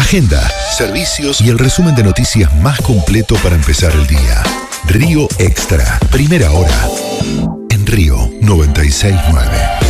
agenda, servicios y el resumen de noticias más completo para empezar el día. Río Extra, primera hora, en Río 96.9.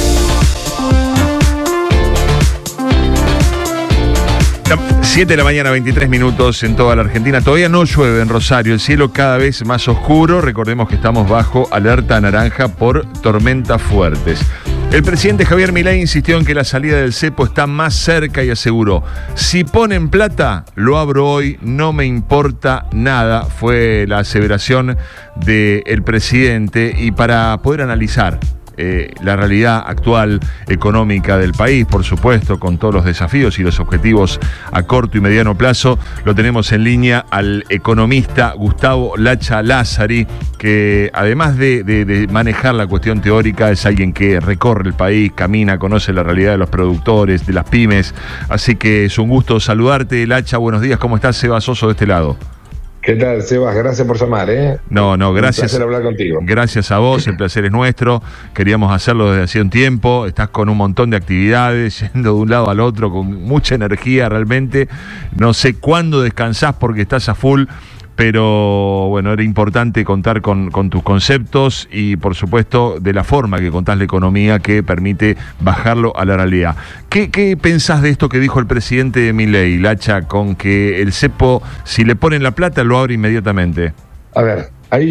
7 de la mañana, 23 minutos en toda la Argentina. Todavía no llueve en Rosario, el cielo cada vez más oscuro. Recordemos que estamos bajo alerta naranja por tormentas fuertes. El presidente Javier Milei insistió en que la salida del cepo está más cerca y aseguró: si ponen plata, lo abro hoy, no me importa nada. Fue la aseveración del presidente, y para poder analizar la realidad actual económica del país, por supuesto, con todos los desafíos y los objetivos a corto y mediano plazo, lo tenemos en línea al economista Gustavo Lacha Lázari, que además de manejar la cuestión teórica, es alguien que recorre el país, camina, conoce la realidad de los productores, de las pymes. Así que es un gusto saludarte, Lacha. Buenos días, ¿cómo estás? Seba Soso de este lado. ¿Qué tal, Sebas? Gracias por llamar, ¿eh? No, gracias. Un placer hablar contigo. Gracias a vos, el placer es nuestro. Queríamos hacerlo desde hace un tiempo. Estás con un montón de actividades, yendo de un lado al otro, con mucha energía realmente. No sé cuándo descansás porque estás a full, pero bueno, era importante contar con tus conceptos y, por supuesto, de la forma que contás la economía, que permite bajarlo a la realidad. ¿Qué pensás de esto que dijo el presidente Milei, Lacha, con que el cepo, si le ponen la plata, lo abre inmediatamente? A ver,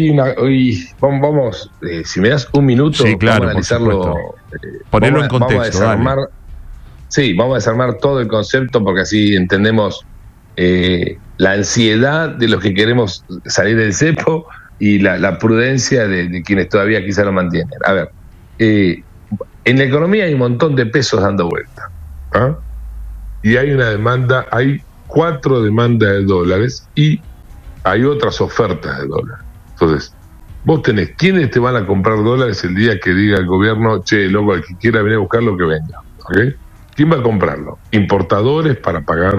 vamos, si me das un minuto, sí, claro, vamos a analizarlo. Ponerlo en contexto. Vamos a desarmar todo el concepto, porque así entendemos la ansiedad de los que queremos salir del cepo y la prudencia de quienes todavía quizá lo mantienen. A ver, en la economía hay un montón de pesos dando vuelta, ¿ah? Y hay una demanda, hay 4 demandas de dólares y hay otras ofertas de dólares. Entonces, vos tenés, ¿quiénes te van a comprar dólares el día que diga el gobierno, che, loco, el que quiera venir a buscarlo, que venga? ¿Okay? ¿Quién va a comprarlo? Importadores para pagar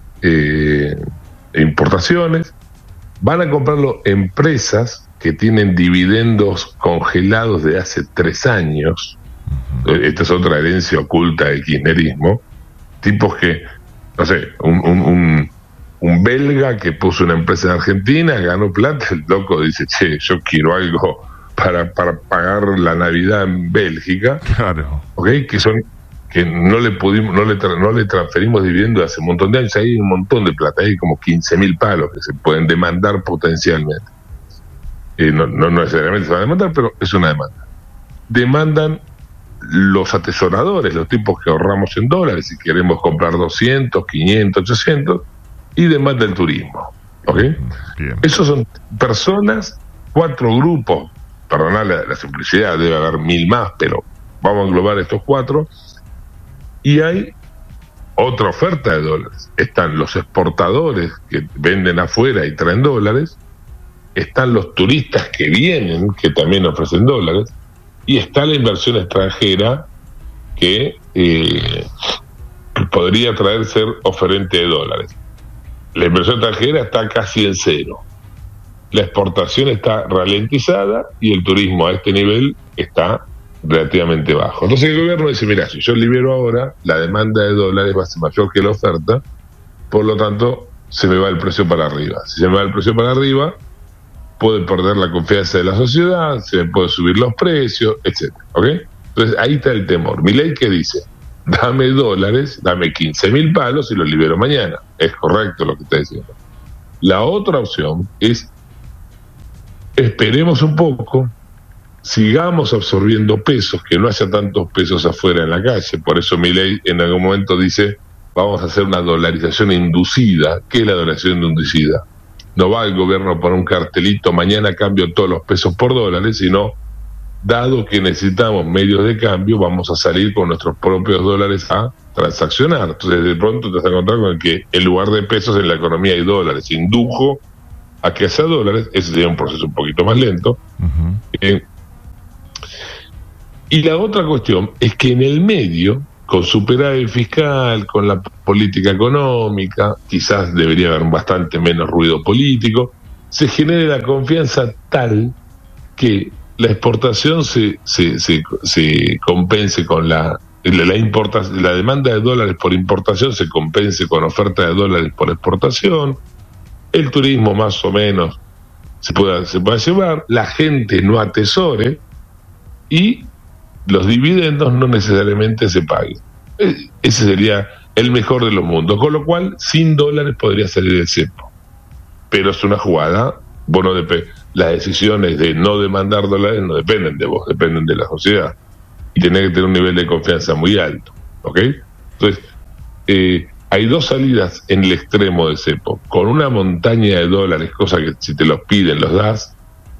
importaciones. Van a comprarlo empresas que tienen dividendos congelados de hace 3 años. Esta es otra herencia oculta del kirchnerismo. Tipos que, no sé, un belga que puso una empresa en Argentina, ganó plata, el loco dice, che, yo quiero algo para pagar la Navidad en Bélgica. Claro. ¿Okay? Que no le transferimos dividendos hace un montón de años. Hay un montón de plata, hay como 15.000 palos que se pueden demandar potencialmente. No necesariamente se va a demandar, pero es una demanda. Demandan los atesoradores, los tipos que ahorramos en dólares y queremos comprar 200, 500, 800, y demanda el turismo. ¿Okay? Esos son personas, 4 grupos, perdonad la simplicidad, debe haber 1.000 más, pero vamos a englobar estos 4. Y hay otra oferta de dólares. Están los exportadores que venden afuera y traen dólares, están los turistas que vienen, que también ofrecen dólares, y está la inversión extranjera que podría traer ser oferente de dólares. La inversión extranjera está casi en cero. La exportación está ralentizada y el turismo a este nivel está relativamente bajo. Entonces el gobierno dice, mira, si yo libero ahora, la demanda de dólares va a ser mayor que la oferta, por lo tanto se me va el precio para arriba. Si se me va el precio para arriba, puede perder la confianza de la sociedad, se me puede subir los precios, etcétera. ¿Okay? Entonces ahí está el temor. Milei, que dice, dame dólares, dame 15.000 palos y los libero mañana. Es correcto lo que está diciendo. La otra opción es, esperemos un poco, sigamos absorbiendo pesos, que no haya tantos pesos afuera en la calle. Por eso Milei en algún momento dice, vamos a hacer una dolarización inducida. ¿Qué es la dolarización inducida? No va el gobierno a poner un cartelito, mañana cambio todos los pesos por dólares, sino, dado que necesitamos medios de cambio, vamos a salir con nuestros propios dólares a transaccionar. Entonces de pronto te vas a encontrar con que en lugar de pesos en la economía hay dólares. Indujo a que haya dólares. Ese sería un proceso un poquito más lento. Y la otra cuestión es que en el medio, con superávit fiscal, con la política económica, quizás debería haber bastante menos ruido político, se genere la confianza tal que la exportación se compense con la la demanda de dólares por importación se compense con oferta de dólares por exportación, el turismo más o menos se pueda llevar, la gente no atesore y los dividendos no necesariamente se paguen. Ese sería el mejor de los mundos, con lo cual sin dólares podría salir el cepo. Pero es una jugada, las decisiones de no demandar dólares no dependen de vos, dependen de la sociedad. Y tenés que tener un nivel de confianza muy alto, ¿ok? Entonces, hay dos salidas en el extremo del cepo, con una montaña de dólares, cosa que si te los piden los das,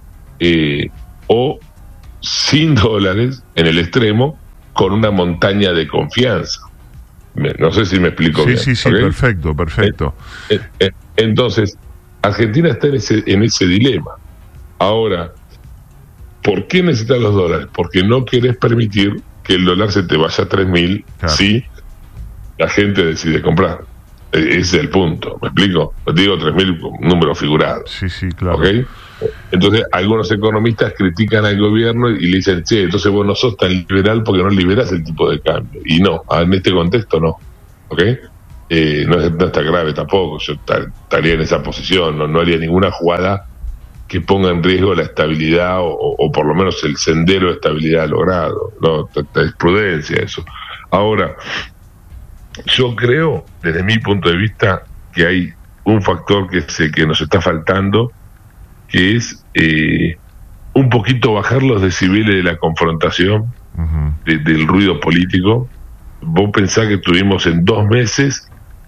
o sin dólares en el extremo, con una montaña de confianza. No sé si me explico bien. Sí, ¿okay? Perfecto. Entonces, Argentina está en ese dilema. Ahora, ¿por qué necesitas los dólares? Porque no querés permitir que el dólar se te vaya a 3.000 si la gente decide comprar. Ese es el punto, ¿me explico? Digo 3.000 como número figurado. Sí, claro. ¿Okay? Entonces, algunos economistas critican al gobierno y le dicen, che, entonces vos no sos tan liberal porque no liberás el tipo de cambio. Y no, en este contexto no. ¿Ok? No está grave tampoco. Yo estaría en esa posición, no haría ninguna jugada que ponga en riesgo la estabilidad o por lo menos el sendero de estabilidad logrado. No, es prudencia eso. Ahora, yo creo, desde mi punto de vista, que hay un factor que nos está faltando, que es un poquito bajar los decibeles de la confrontación, del ruido político. Vos pensás que tuvimos en 2 meses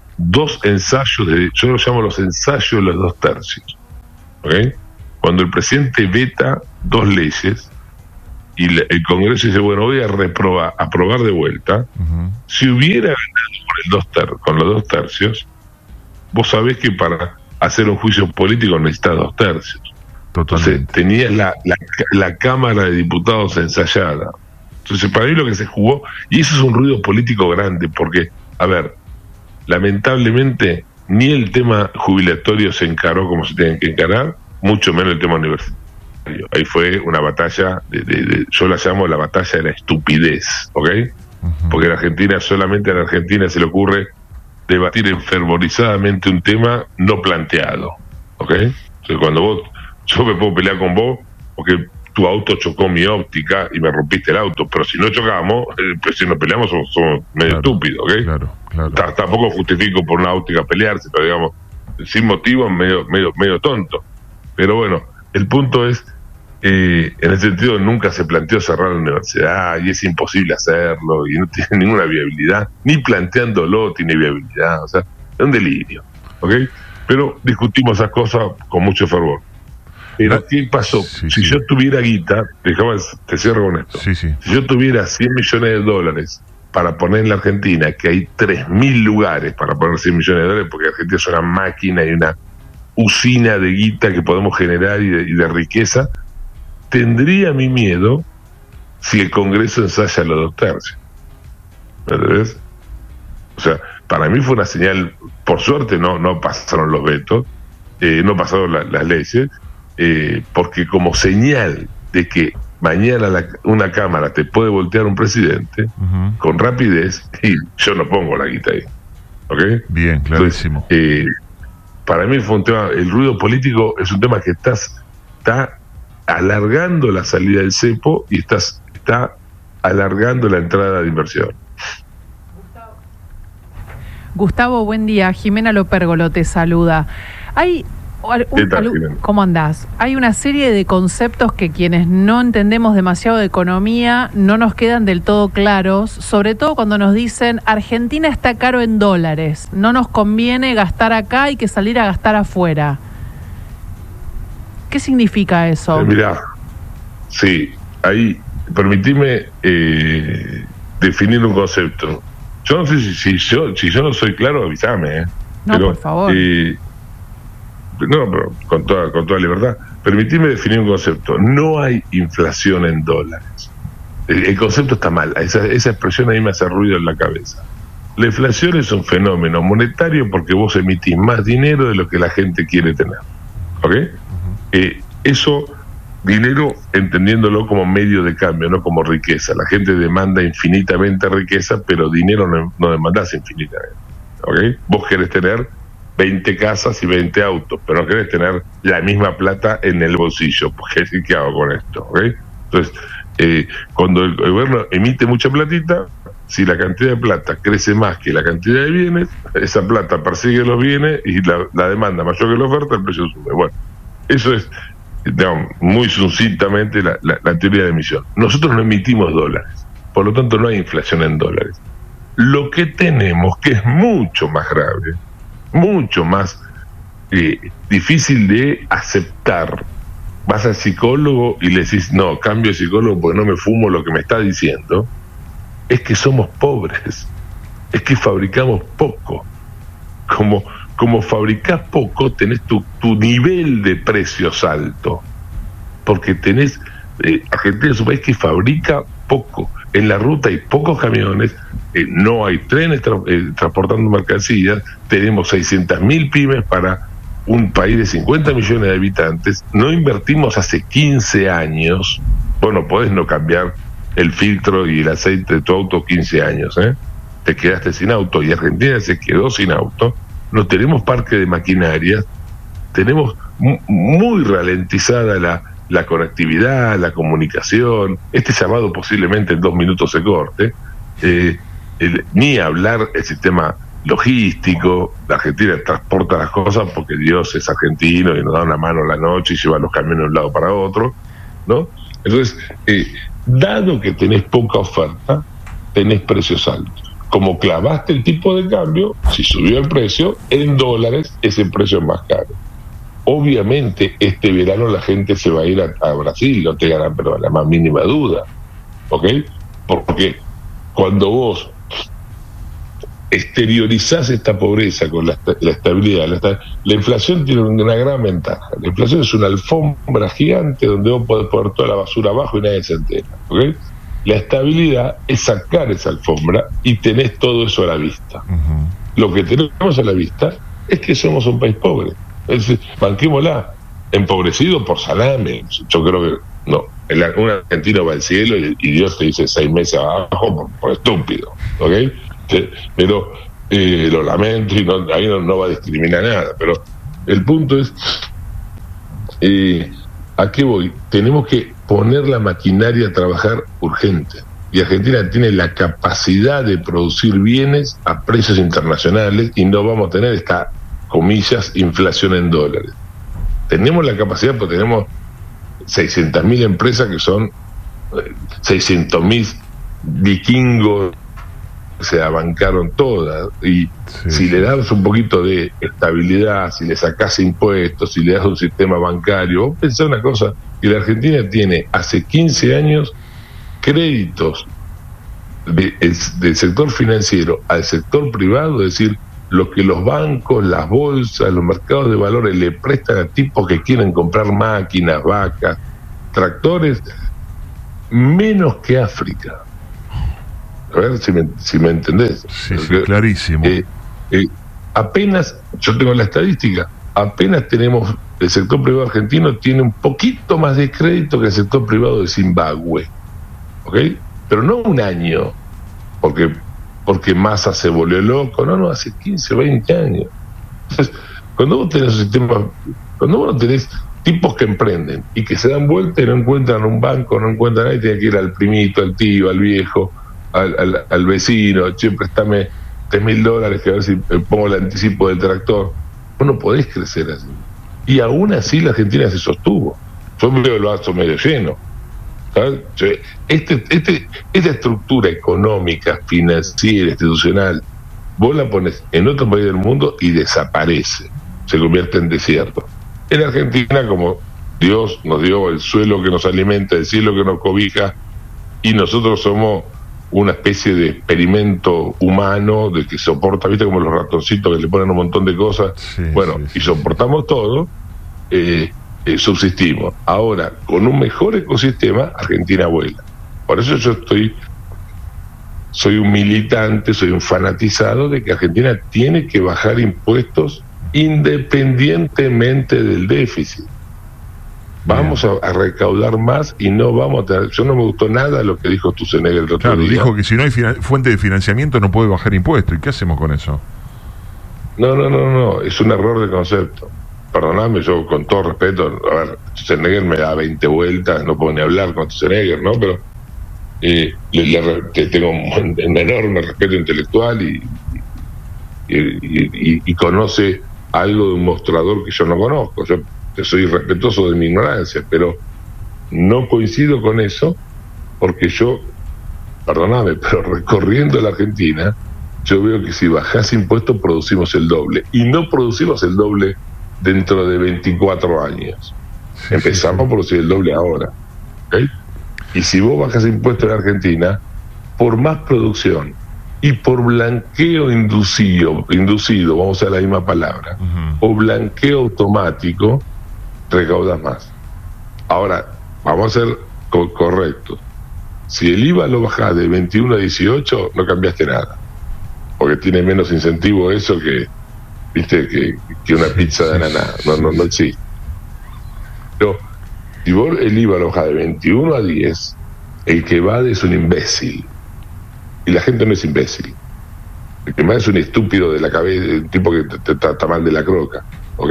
2 ensayos, yo los llamo los ensayos de los 2 tercios. ¿Okay? Cuando el presidente veta 2 leyes y el Congreso dice, bueno, voy a aprobar de vuelta, si hubiera ganado con los 2 tercios, vos sabés que para hacer un juicio político necesitas 2 tercios. Totalmente. Entonces tenías la Cámara de Diputados ensayada. Entonces para mí lo que se jugó, y eso es un ruido político grande, porque, a ver, lamentablemente ni el tema jubilatorio se encaró como se tiene que encarar, mucho menos el tema universitario. Ahí fue una batalla, yo la llamo la batalla de la estupidez, ¿ok? Porque solamente en Argentina se le ocurre debatir enfervorizadamente un tema no planteado, ¿ok? Entonces cuando yo me puedo pelear con vos porque tu auto chocó mi óptica y me rompiste el auto, pero si no chocamos, pues si nos peleamos somos medio estúpidos, ¿ok? Claro. Tampoco justifico por una óptica pelearse, pero digamos, sin motivo medio tonto. Pero bueno, el punto es, en ese sentido nunca se planteó cerrar la universidad y es imposible hacerlo y no tiene ninguna viabilidad, ni planteándolo tiene viabilidad, o sea, es un delirio, ¿ok? Pero discutimos esas cosas con mucho fervor. Pero ¿qué pasó? Si yo tuviera guita, te cierro con esto, si yo tuviera 100 millones de dólares para poner en la Argentina, que hay 3.000 lugares para poner 100 millones de dólares, porque Argentina es una máquina y una usina de guita que podemos generar y de riqueza, tendría mi miedo si el Congreso ensaya los 2 tercios. ¿Me entendés? O sea, para mí fue una señal, por suerte no pasaron los vetos, no pasaron las leyes, porque como señal de que mañana una Cámara te puede voltear un presidente con rapidez, y yo no pongo la guita ahí. ¿Ok? Bien, clarísimo. Entonces, para mí fue un tema, el ruido político es un tema que está alargando la salida del cepo y está alargando la entrada de inversión. Gustavo, buen día. Jimena Lopérgolo te saluda. ¿Cómo andás? Hay una serie de conceptos que quienes no entendemos demasiado de economía no nos quedan del todo claros, sobre todo cuando nos dicen Argentina está caro en dólares, no nos conviene gastar acá, hay que salir a gastar afuera. ¿Qué significa eso? Mirá, sí, ahí permitime definir un concepto. Yo no sé si yo no soy claro, avísame. No, pero, por favor. Pero con toda libertad. Permitime definir un concepto. No hay inflación en dólares. El concepto está mal. Esa expresión ahí me hace ruido en la cabeza. La inflación es un fenómeno monetario porque vos emitís más dinero de lo que la gente quiere tener. ¿Ok? Eso dinero entendiéndolo como medio de cambio, no como riqueza. La gente demanda infinitamente riqueza, pero dinero no demandas infinitamente. ¿Okay? Vos querés tener 20 casas y 20 autos, pero no querés tener la misma plata en el bolsillo. Porque ¿qué hago con esto? ¿Okay? Entonces, cuando el gobierno emite mucha platita, si la cantidad de plata crece más que la cantidad de bienes, esa plata persigue los bienes y la demanda mayor que la oferta, el precio sube. Bueno, eso es, digamos, muy sucintamente la teoría de emisión. Nosotros no emitimos dólares, por lo tanto no hay inflación en dólares. Lo que tenemos, que es mucho más grave, mucho más difícil de aceptar. Vas al psicólogo y le decís, no, cambio de psicólogo porque no me fumo lo que me está diciendo, es que somos pobres, es que fabricamos poco. Como fabricás poco, tenés tu nivel de precios alto, porque tenés, Argentina es un país que fabrica poco. En la ruta hay pocos camiones, no hay trenes transportando mercancías, tenemos 600.000 pymes para un país de 50 millones de habitantes, no invertimos hace 15 años, bueno, podés no cambiar el filtro y el aceite de tu auto 15 años, te quedaste sin auto, y Argentina se quedó sin auto, no tenemos parque de maquinaria, tenemos muy ralentizada la conectividad, la comunicación, este llamado posiblemente en 2 minutos se corte, ni hablar el sistema logístico. La Argentina transporta las cosas porque Dios es argentino y nos da una mano a la noche y lleva los camiones de un lado para otro, ¿no? Entonces, dado que tenés poca oferta, tenés precios altos. Como clavaste el tipo de cambio, si subió el precio, en dólares ese precio es más caro. Obviamente este verano la gente se va a ir a Brasil, no tengan pero la más mínima duda, ¿ok? Porque cuando vos exteriorizás esta pobreza con la estabilidad, la inflación tiene una gran ventaja. La inflación es una alfombra gigante donde vos podés poner toda la basura abajo y nadie se entera, ¿ok? La estabilidad es sacar esa alfombra y tenés todo eso a la vista. Uh-huh. Lo que tenemos a la vista es que somos un país pobre. Es decir, banquémosla, empobrecido por salame. Yo creo que no. Un argentino va al cielo y Dios te dice 6 meses abajo por estúpido, ¿ok? Pero lo lamento y ahí no va a discriminar nada. Pero el punto es, ¿a qué voy? Tenemos que poner la maquinaria a trabajar urgente. Y Argentina tiene la capacidad de producir bienes a precios internacionales y no vamos a tener esta, comillas, inflación en dólares. Tenemos la capacidad porque tenemos 600.000 empresas que son 600.000 vikingos que se abancaron todas. Y si le das un poquito de estabilidad, si le sacás impuestos, si le das un sistema bancario, vos pensá una cosa, que la Argentina tiene hace 15 años créditos del sector financiero al sector privado, es decir, lo que los bancos, las bolsas, los mercados de valores le prestan a tipos que quieren comprar máquinas, vacas, tractores, menos que África. A ver si me entendés. Sí, clarísimo. Apenas, yo tengo la estadística, apenas tenemos, el sector privado argentino tiene un poquito más de crédito que el sector privado de Zimbabue, ¿ok? Pero no un año, porque Massa se volvió loco, no, hace 15 o 20 años. Entonces, cuando vos tenés un sistema, cuando vos no tenés tipos que emprenden y que se dan vuelta y no encuentran un banco, no encuentran nadie, tienen que ir al primito, al tío, al viejo, al vecino, che, préstame $3.000 que a ver si pongo el anticipo del tractor. Vos no podés crecer así. Y aún así la Argentina se sostuvo. Yo veo el vaso medio lleno. Esta estructura económica, financiera, institucional, vos la pones en otro país del mundo y desaparece, se convierte en desierto. En Argentina, como Dios nos dio el suelo que nos alimenta, el cielo que nos cobija, y nosotros somos una especie de experimento humano de que soporta, viste, como los ratoncitos que le ponen un montón de cosas, y soportamos todo, subsistimos. Ahora, con un mejor ecosistema, Argentina vuela. Por eso yo soy un militante, soy un fanatizado de que Argentina tiene que bajar impuestos independientemente del déficit. Vamos a recaudar más y no vamos a tener... Yo no me gustó nada lo que dijo Sturzenegger el otro Claro, día. dijo que si no hay fuente de financiamiento no puede bajar impuestos. ¿Y qué hacemos con eso? No, es un error de concepto. Perdóname, yo con todo respeto, a ver, Sturzenegger me da 20 vueltas, no puedo ni hablar con Sturzenegger, ¿no? Pero tengo un enorme respeto intelectual y conoce algo de un mostrador que yo no conozco. Yo soy respetuoso de mi ignorancia, pero no coincido con eso porque yo, perdóname, pero recorriendo la Argentina, yo veo que si bajás impuestos producimos el doble, y no producimos el doble dentro de 24 años. Empezamos a producir el doble ahora, ¿okay? Y si vos bajas impuestos en Argentina, por más producción y por blanqueo inducido, vamos a usar la misma palabra, o blanqueo automático, recaudas más. Ahora, vamos a ser correctos. Si el IVA lo bajás de 21 a 18, no cambiaste nada, porque tiene menos incentivo eso que, viste, que una pizza de ananá. No existe. Pero si vos el IVA lo bajás de 21 a 10, el que va es un imbécil. Y la gente no es imbécil. El que más es un estúpido de la cabeza, un tipo que te trata mal de la croca, ¿ok?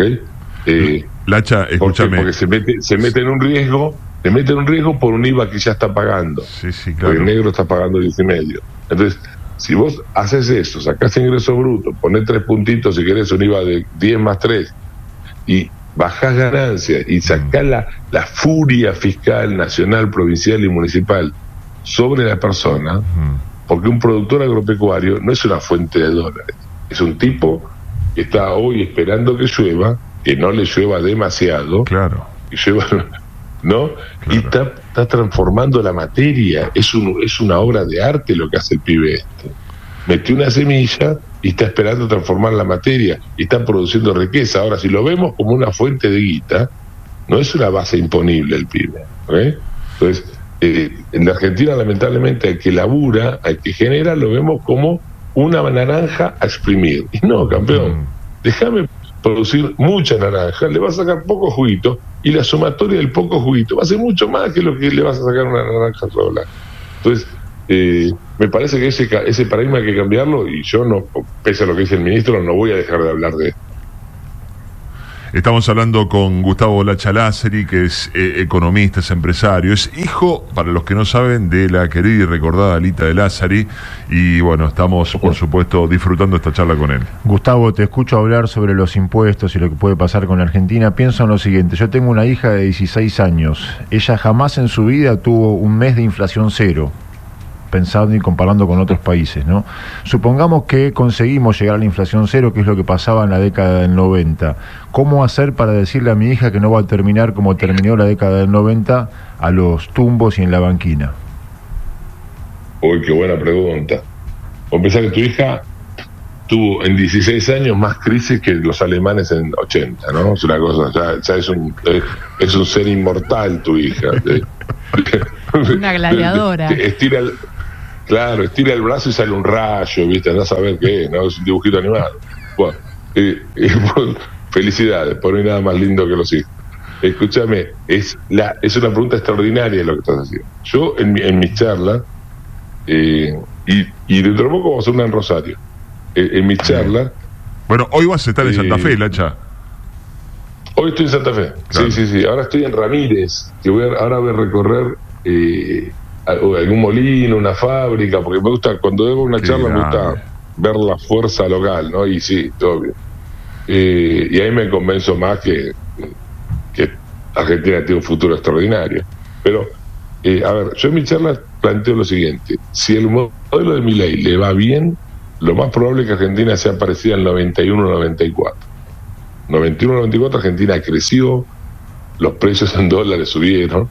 Lacha, escúchame. Porque se mete en un riesgo, por un IVA que ya está pagando. Sí, claro. Porque el negro está pagando 10,5. Entonces, si vos haces eso, sacás ingreso bruto, ponés 3 puntitos si querés un IVA de 10 más 3, y bajás ganancias y sacás la furia fiscal nacional, provincial y municipal sobre la persona, porque un productor agropecuario no es una fuente de dólares, es un tipo que está hoy esperando que llueva, que no le llueva demasiado, claro, que llueva, ¿no? Claro. Y está transformando la materia. Es una obra de arte lo que hace el pibe este. Metió una semilla y está esperando transformar la materia y está produciendo riqueza. Ahora, si lo vemos como una fuente de guita, no es una base imponible el pibe, ¿okay? Entonces, en la Argentina, lamentablemente, al que labura, al que genera, lo vemos como una naranja a exprimir. Y no, campeón, déjame producir mucha naranja, le vas a sacar poco juguito, y la sumatoria del poco juguito va a ser mucho más que lo que le vas a sacar a una naranja sola. Entonces, me parece que ese paradigma hay que cambiarlo, y yo, no, pese a lo que dice el ministro, no voy a dejar de hablar de esto. Estamos hablando con Gustavo Lacha Lázari, que es economista, es empresario, es hijo, para los que no saben, de la querida y recordada Alita de Lázari, y bueno, estamos por supuesto disfrutando esta charla con él. Gustavo, te escucho hablar sobre los impuestos y lo que puede pasar con la Argentina. Pienso en lo siguiente: yo tengo una hija de 16 años, ella jamás en su vida tuvo un mes de inflación cero, pensando y comparando con otros países, ¿no? Supongamos que conseguimos llegar a la inflación cero, que es lo que pasaba en la década del 90. ¿Cómo hacer para decirle a mi hija que no va a terminar como terminó la década del 90, a los tumbos y en la banquina? Uy, qué buena pregunta. Por pensar que tu hija tuvo en 16 años más crisis que los alemanes en 80, ¿no? Es una cosa, ya es un ser inmortal tu hija. Una gladiadora. Estira el brazo y sale un rayo, ¿viste? Andás a ver qué es, ¿no? Es un dibujito animado. Bueno, felicidades, por mí nada más lindo que los hijos. Escúchame, es una pregunta extraordinaria lo que estás haciendo. Yo, en mis charlas, y dentro de poco vamos a hacer una en Rosario, en mis charlas... Bueno, hoy vas a estar en Santa Fe, Lacha. Hoy estoy en Santa Fe, claro. Sí. Ahora estoy en Ramírez, que ahora voy a recorrer algún molino, una fábrica, porque me gusta, cuando hago una charla, me gusta ver la fuerza local, ¿no? Y sí, todo bien. Y ahí me convenzo más que Argentina tiene un futuro extraordinario. Pero, a ver, yo en mi charla planteo lo siguiente: si el modelo de Milei le va bien, lo más probable es que Argentina sea parecida al 91-94. 91-94 Argentina creció, los precios en dólares subieron,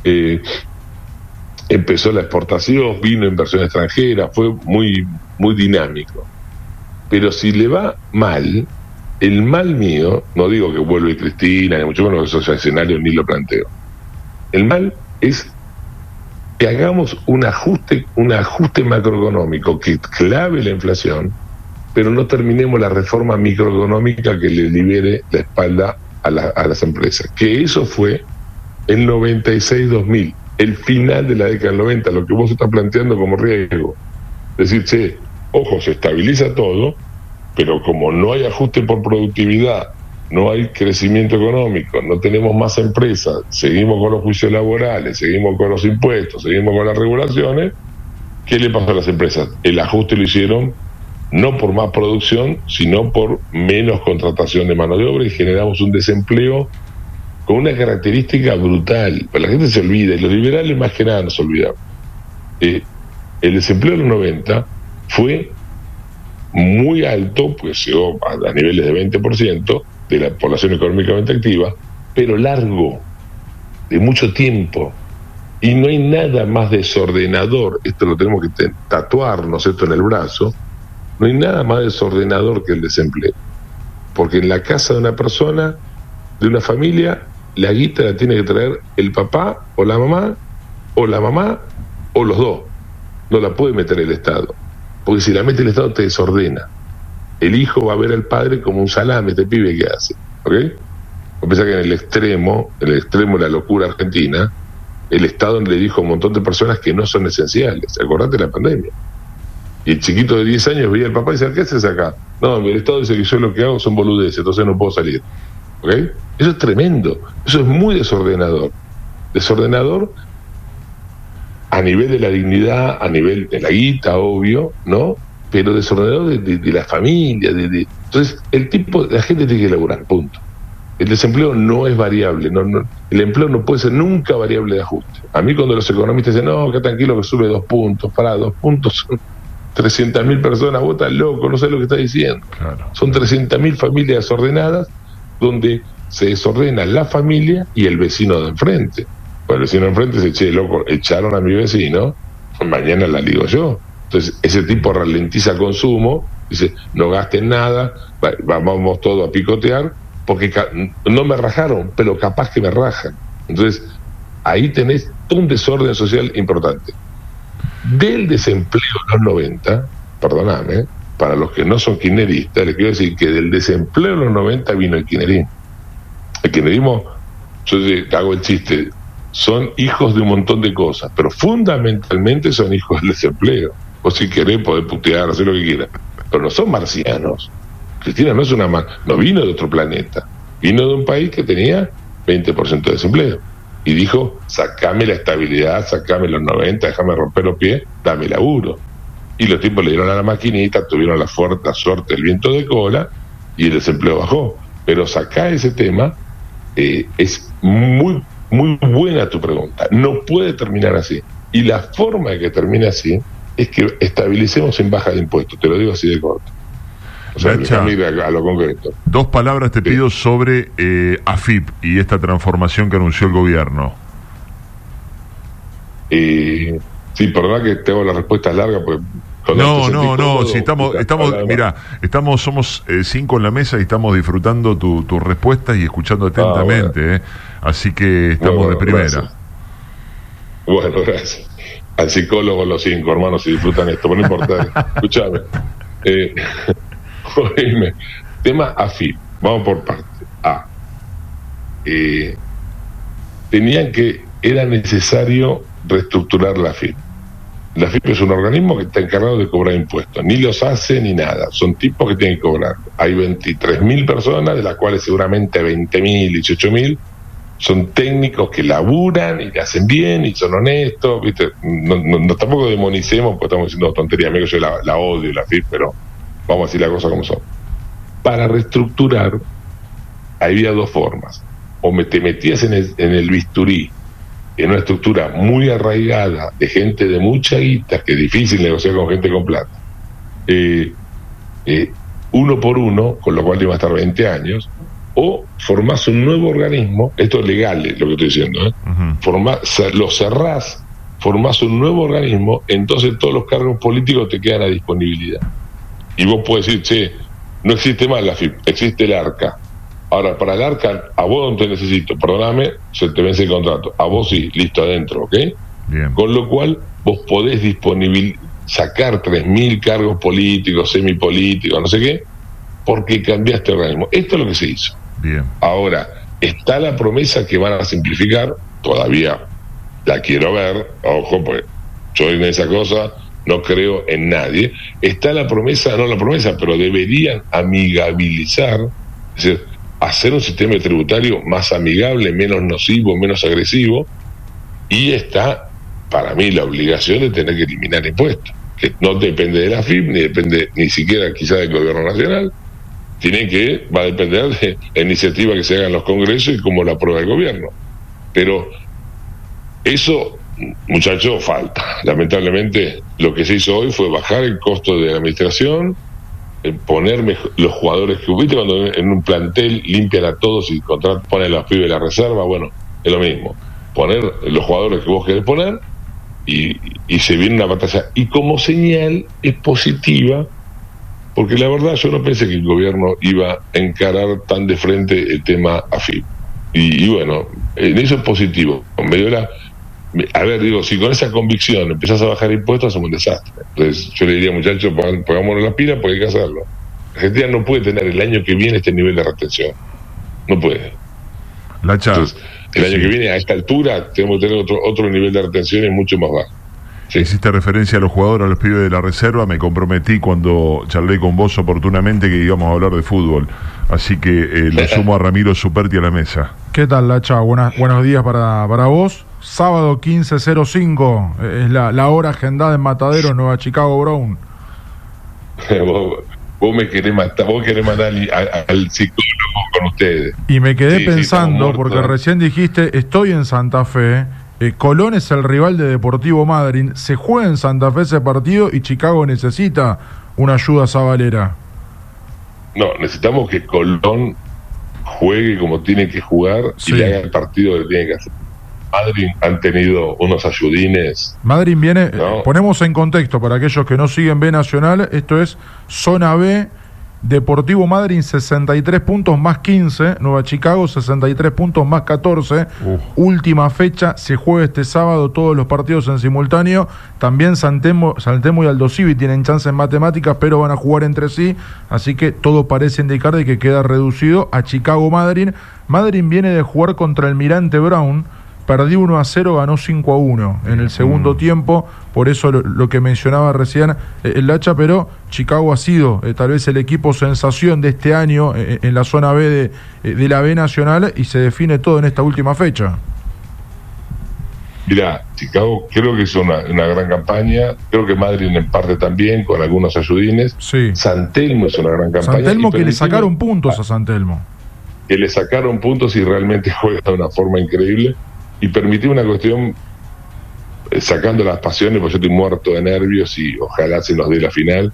empezó la exportación, vino inversión extranjera, fue muy, muy dinámico. Pero si le va mal, el mal mío, no digo que vuelve Cristina, ni mucho menos esos escenarios ni lo planteo. El mal es que hagamos un ajuste macroeconómico que clave la inflación, pero no terminemos la reforma microeconómica que le libere la espalda a las empresas. Que eso fue el 96-2000, el final de la década del 90, lo que vos estás planteando como riesgo. Decir, che, ojo, se estabiliza todo, pero como no hay ajuste por productividad, no hay crecimiento económico, no tenemos más empresas, seguimos con los juicios laborales, seguimos con los impuestos, seguimos con las regulaciones, ¿qué le pasó a las empresas? El ajuste lo hicieron no por más producción, sino por menos contratación de mano de obra, y generamos un desempleo con una característica brutal. Pues la gente se olvida, y los liberales más que nada nos olvidamos. El desempleo de los 90 fue muy alto, pues llegó a niveles de 20% de la población económicamente activa, pero largo, de mucho tiempo. Y no hay nada más desordenador, esto lo tenemos que tatuarnos esto en el brazo, no hay nada más desordenador que el desempleo. Porque en la casa de una persona, de una familia, la guita la tiene que traer el papá o la mamá o los dos. No la puede meter el Estado, porque si la mete el Estado te desordena. El hijo va a ver al padre como un salame, este pibe que hace, ¿ok? A pesar que en el extremo de la locura argentina, el Estado le dijo a un montón de personas que no son esenciales. Acordate de la pandemia. Y el chiquito de 10 años veía al papá y decía, ¿qué haces acá? No, el Estado dice que yo lo que hago son boludeces, entonces no puedo salir. ¿Ok? Eso es tremendo. Eso es muy desordenador. Desordenador a nivel de la dignidad, a nivel de la guita, obvio, ¿no? Pero desordenador de la familia. Entonces, la gente tiene que laburar, punto. El desempleo no es variable, el empleo no puede ser nunca variable de ajuste. A mí cuando los economistas dicen, no, que tranquilo que sube 2 puntos, para 2 puntos son 300.000 personas, vos estás loco, no sabes lo que estás diciendo. Claro. Son 300.000 familias desordenadas, donde se desordena la familia y el vecino de enfrente. Bueno, el vecino de enfrente dice, che, loco, echaron a mi vecino, mañana la ligo yo. Entonces, ese tipo ralentiza consumo, dice, no gasten nada, vamos todos a picotear, porque no me rajaron, pero capaz que me rajan. Entonces, ahí tenés un desorden social importante. Del desempleo de los 90, perdóname, para los que no son kirchneristas, les quiero decir que del desempleo de los 90 vino el kirchnerismo. El kirchnerismo, yo hago el chiste, son hijos de un montón de cosas, pero fundamentalmente son hijos del desempleo. Vos si querés podés putear, hacer lo que quieras, pero no son marcianos. Cristina no es no vino de otro planeta, vino de un país que tenía 20% de desempleo y dijo, sacame la estabilidad, sacame los 90, déjame romper los pies, dame laburo. Y los tipos le dieron a la maquinita, tuvieron la suerte del viento de cola y el desempleo bajó. Pero sacá ese tema, es muy, muy buena tu pregunta, no puede terminar así. Y la forma de que termine así es que estabilicemos sin baja de impuestos, te lo digo así de corto. O sea, a lo concreto. 2 palabras te pido sobre AFIP y esta transformación que anunció el gobierno. Sí, perdón que te hago la respuesta larga, porque no, si somos 5 en la mesa y estamos disfrutando tu respuesta y escuchando atentamente, bueno. Así que estamos de primera. Gracias. Bueno, gracias. Al psicólogo los 5, hermanos, si disfrutan esto, pero no importa. Escúchame. Oíme, tema AFIP, vamos por parte. Era necesario reestructurar la AFIP. La AFIP es un organismo que está encargado de cobrar impuestos, ni los hace ni nada, son tipos que tienen que cobrar. Hay 23.000 personas, de las cuales seguramente 20.000, 18.000 son técnicos que laburan y que hacen bien y son honestos, ¿viste? No tampoco demonicemos porque estamos diciendo tonterías, amigo, yo la odio la AFIP, pero vamos a decir las cosas como son. Para reestructurar había 2 formas: o te metías en el bisturí, en una estructura muy arraigada de gente de mucha guita, que es difícil negociar con gente con plata, uno por uno, con lo cual iba a estar 20 años, o formás un nuevo organismo, esto es legal lo que estoy diciendo, lo cerrás, formás un nuevo organismo, entonces todos los cargos políticos te quedan a disponibilidad. Y vos podés decir, che, no existe más la AFIP, existe el ARCA. Ahora, para el ARCA, a vos no te necesito, perdóname, se te vence el contrato. A vos sí, listo, adentro, ¿ok? Bien. Con lo cual, vos podés sacar 3.000 cargos políticos, semipolíticos, no sé qué, porque cambiaste el organismo. Esto es lo que se hizo. Bien. Ahora, está la promesa que van a simplificar, todavía la quiero ver, ojo, pues yo en esa cosa no creo en nadie. Está la promesa, no la promesa, pero deberían amigabilizar, es decir, hacer un sistema tributario más amigable, menos nocivo, menos agresivo, y está, para mí, la obligación de tener que eliminar impuestos, que no depende de la FIP, ni depende ni siquiera quizá del gobierno nacional, va a depender de la iniciativa que se haga en los congresos y cómo la aprueba el gobierno. Pero eso, muchachos, falta. Lamentablemente, lo que se hizo hoy fue bajar el costo de la administración, poner los jugadores que viste cuando en un plantel limpian a todos y ponen los pibes de la reserva, bueno, es lo mismo. Poner los jugadores que vos querés poner y se viene una batalla. Y como señal es positiva, porque la verdad yo no pensé que el gobierno iba a encarar tan de frente el tema AFIP. Y bueno, en eso es positivo. Si con esa convicción empezás a bajar impuestos, hacemos un desastre. Entonces yo le diría, muchachos, pongámonos las pilas porque hay que hacerlo. Argentina no puede tener el año que viene este nivel de retención. No puede. Entonces, el año que viene, a esta altura, tenemos que tener otro nivel de retención y mucho más bajo. Sí. Hiciste referencia a los jugadores, a los pibes de la reserva. Me comprometí cuando charlé con vos oportunamente que íbamos a hablar de fútbol. Así que lo sumo a Ramiro Superti a la mesa. ¿Qué tal, Lacha? Buenos días para vos. Sábado 15:05 es la hora agendada en Mataderos, Nueva Chicago Brown. Vos me querés matar, vos querés mandar al psicólogo con ustedes. Y me quedé pensando, porque recién dijiste, estoy en Santa Fe. Colón es el rival de Deportivo Madryn, se juega en Santa Fe ese partido y Chicago necesita una ayuda sabalera. No, necesitamos que Colón juegue como tiene que jugar y le haga el partido que tiene que hacer. Madryn han tenido unos ayudines. Madryn viene, ponemos en contexto para aquellos que no siguen B Nacional, esto es zona B. Deportivo Madryn 63 puntos más 15, Nueva Chicago 63 puntos más 14. Última fecha, se juega este sábado todos los partidos en simultáneo. También San Telmo y Aldo Civi tienen chances en matemáticas, pero van a jugar entre sí, así que todo parece indicar de que queda reducido a Chicago Madryn. Madryn viene de jugar contra el Almirante Brown, perdió 1-0, ganó 5-1 en el segundo tiempo, por eso lo que mencionaba recién el Lacha, pero Chicago ha sido tal vez el equipo sensación de este año en la zona B de la B Nacional y se define todo en esta última fecha. Mirá, Chicago creo que es una gran campaña, creo que Madryn en parte también, con algunos ayudines. Sí. San Telmo es una gran campaña. San Telmo que le sacaron puntos a San Telmo. Que le sacaron puntos y realmente juega de una forma increíble. Y permitir una cuestión, sacando las pasiones, porque yo estoy muerto de nervios y ojalá se nos dé la final.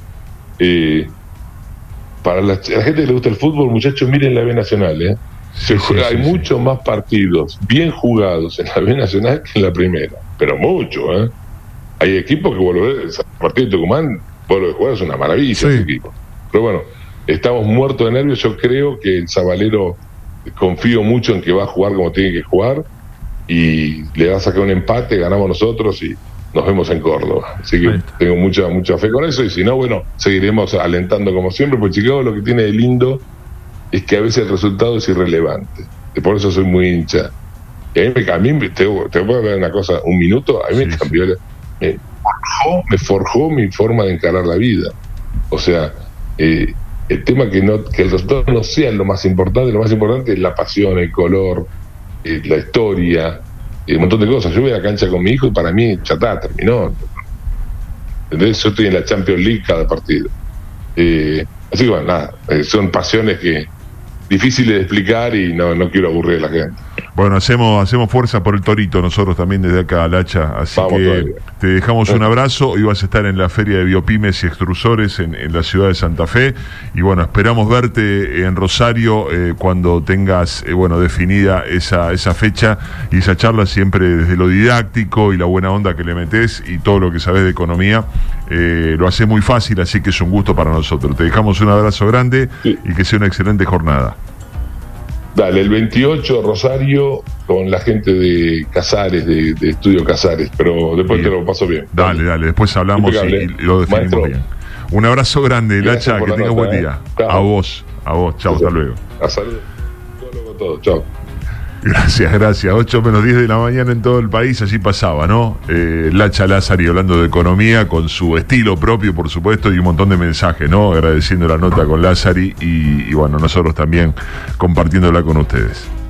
Para la gente que le gusta el fútbol, muchachos, miren la B Nacional. Hay muchos más partidos bien jugados en la B Nacional que en la primera, pero mucho. Hay equipos que vos lo ves, el partido de Tucumán, vos lo ves jugar, es una maravilla ese equipo. Pero bueno, estamos muertos de nervios. Yo creo que el sabalero, confío mucho en que va a jugar como tiene que jugar y le va a sacar un empate, ganamos nosotros y nos vemos en Córdoba. Así que tengo mucha fe con eso, y si no, bueno, seguiremos alentando como siempre, porque Chicago lo que tiene de lindo es que a veces el resultado es irrelevante. Por eso soy muy hincha. Y a mí te voy a ver una cosa, un minuto, a mí me cambió, me forjó mi forma de encarar la vida. O sea, el tema que el resultado no sea lo más importante es la pasión, el color, la historia, un montón de cosas. Yo voy a la cancha con mi hijo y para mí ya está, terminó. ¿Entendés? Yo estoy en la Champions League cada partido. Así que bueno, nada, son pasiones que difíciles de explicar y no quiero aburrir a la gente. Bueno, hacemos fuerza por el Torito nosotros también desde acá, Lacha, así vamos que todavía. Te dejamos un abrazo. Hoy vas a estar en la Feria de Biopymes y Extrusores en la ciudad de Santa Fe, y bueno, esperamos verte en Rosario cuando tengas definida esa fecha y esa charla, siempre desde lo didáctico y la buena onda que le metés y todo lo que sabés de economía. Lo haces muy fácil, así que es un gusto para nosotros. Te dejamos un abrazo grande y que sea una excelente jornada. Dale, el 28 Rosario con la gente de Casares, de Estudio Casares, pero después te lo paso bien. Dale, después hablamos y lo definimos bien. Un abrazo grande, Lacha, que tengas buen día. A vos, chao, hasta luego. A salud, todo, chao. Gracias. 8 menos 10 de la mañana en todo el país, así pasaba, ¿no? Lacha Lázari hablando de economía con su estilo propio, por supuesto, y un montón de mensajes, ¿no? Agradeciendo la nota con Lázari y bueno, nosotros también compartiéndola con ustedes.